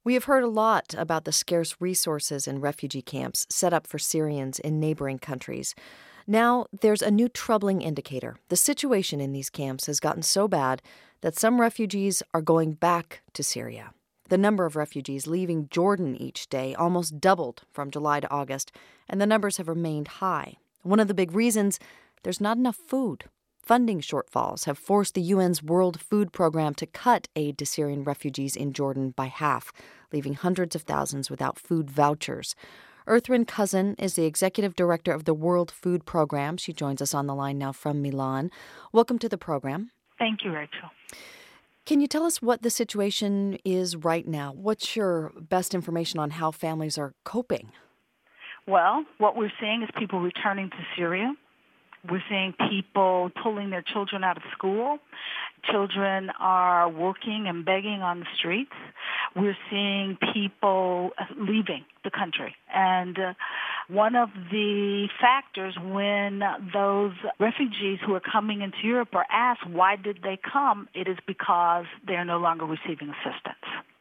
We have heard a lot about the scarce resources in refugee camps set up for Syrians in neighboring countries. Now, there's a new troubling indicator. The situation in these camps has gotten so bad that some refugees are going back to Syria. The number of refugees leaving Jordan each day almost doubled from July to August, and the numbers have remained high. One of the big reasons, there's not enough food. Funding shortfalls have forced the UN's World Food Program to cut aid to Syrian refugees in Jordan by half, leaving hundreds of thousands without food vouchers. Ertharin Cousin is the executive director of the World Food Program. She joins us on the line now from Milan. Welcome to the program. Thank you, Rachel. Can you tell us what the situation is right now? What's your best information on how families are coping? Well, what we're seeing is people returning to Syria. We're seeing people pulling their children out of school. Children are working and begging on the streets. We're seeing people leaving the country. And one of the factors when those refugees who are coming into Europe are asked why did they come, it is because they're no longer receiving assistance.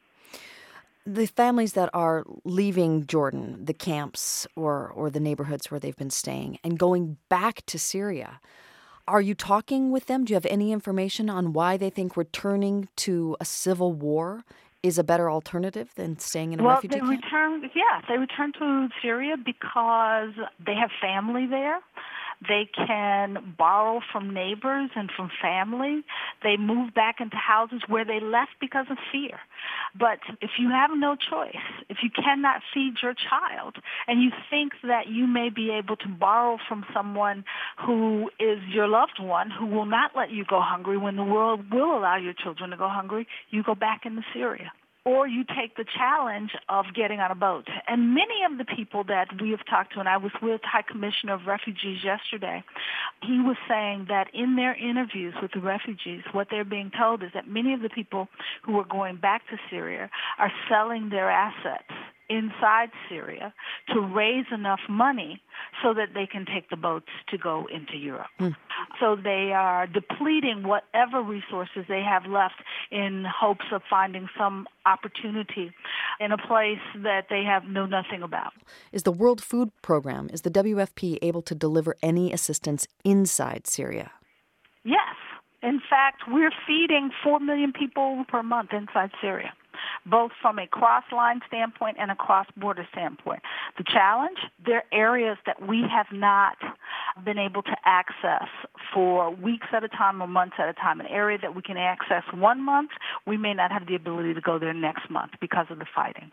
The families that are leaving Jordan, the camps or the neighborhoods where they've been staying, and going back to Syria, are you talking with them? Do you have any information on why they think returning to a civil war is a better alternative than staying in a refugee camp? They return to Syria because they have family there. They can borrow from neighbors and from family. They move back into houses where they left because of fear. But if you have no choice, if you cannot feed your child, and you think that you may be able to borrow from someone who is your loved one, who will not let you go hungry when the world will allow your children to go hungry, you go back into Syria. Or you take the challenge of getting on a boat. And many of the people that we have talked to, and I was with High Commissioner of Refugees yesterday, he was saying that in their interviews with the refugees, what they're being told is that many of the people who are going back to Syria are selling their assets inside Syria to raise enough money so that they can take the boats to go into Europe. So they are depleting whatever resources they have left in hopes of finding some opportunity in a place that they know nothing about. Is the World Food Program, is the WFP able to deliver any assistance inside Syria? Yes. In fact, we're feeding 4 million people per month inside Syria, both from a cross-line standpoint and a cross-border standpoint. The challenge, there are areas that we have not been able to access for weeks at a time or months at a time. An area that we can access 1 month, we may not have the ability to go there next month because of the fighting.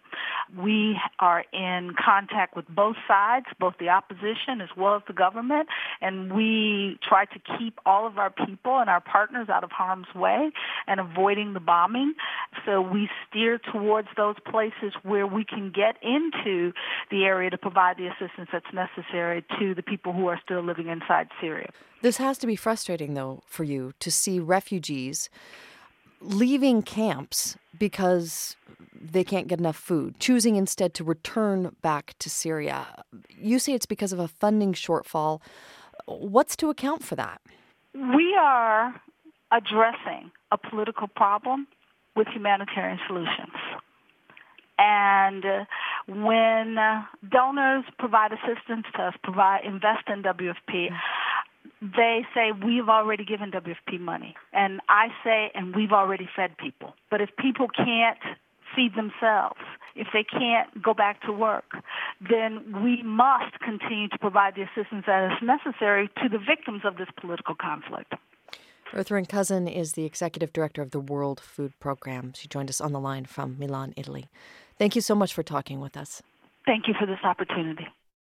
We are in contact with both sides, both the opposition as well as the government, and we try to keep all of our people and our partners out of harm's way and avoiding the bombing. So we steer towards those places where we can get into the area to provide the assistance that's necessary to the people who are still living inside Syria. This has to be frustrating, though, for you to see refugees leaving camps because they can't get enough food, choosing instead to return back to Syria. You say it's because of a funding shortfall. What's to account for that? We are addressing a political problem with humanitarian solutions. And when donors provide assistance to us, invest in WFP, they say, we've already given WFP money. And I say, and we've already fed people. But if people can't feed themselves, if they can't go back to work, then we must continue to provide the assistance that is necessary to the victims of this political conflict. Ertharin Cousin is the executive director of the World Food Program. She joined us on the line from Milan, Italy. Thank you so much for talking with us. Thank you for this opportunity.